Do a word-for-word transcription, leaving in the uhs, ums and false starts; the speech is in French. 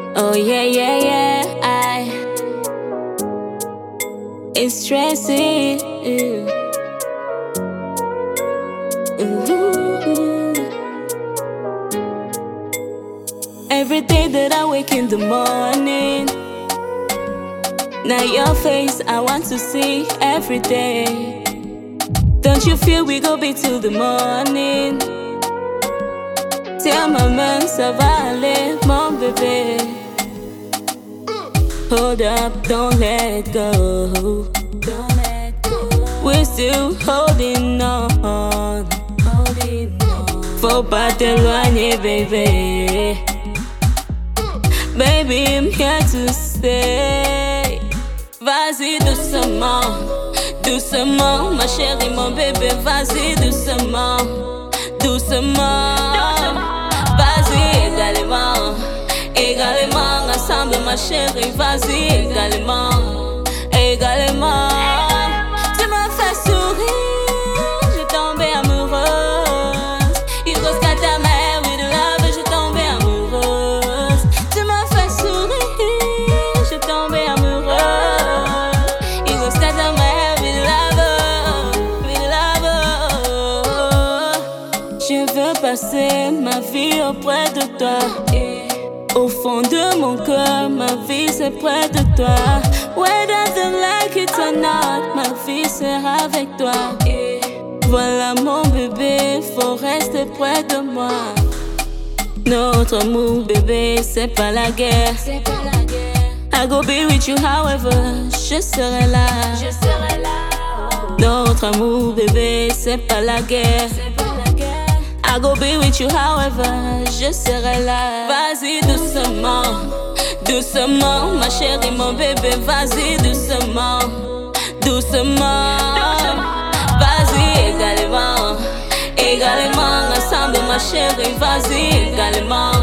Oh yeah, yeah, yeah, I It's stressing. Ooh. Ooh. Every day that I wake in the morning, now your face I want to see every day. Don't you feel we go be till the morning? Tell maman ça va aller, mon bébé. Hold up, don't let go. Don't let go. We're still holding on. Holding on. Faut pas t'éloigner, baby. Baby, I'm here to stay. Vas-y doucement, doucement, ma chérie, mon bébé. Vas-y doucement, doucement. Vas-y également, également, ensemble, ma chérie. Vas-y également, également. Tu m'as fait sourire, j'ai tombé amoureuse. You go scatter my head with love, j'ai tombé amoureuse. Tu m'as fait sourire, j'ai tombé amoureuse. You go scatter my head with love, with love. Je veux passer ma vie auprès de toi. Au fond de mon cœur, ma vie c'est près de toi. Whether they like it or not, ma vie sera avec toi. Voilà mon bébé, faut rester près de moi. Notre amour bébé, c'est pas la guerre. I go be with you however, je serai là. Notre amour bébé, c'est pas la guerre. I go be with you however, je serai là. Vas-y doucement, doucement, ma chérie, mon bébé. Vas-y doucement, doucement. Vas-y également, également, ensemble, ma chérie. Vas-y également.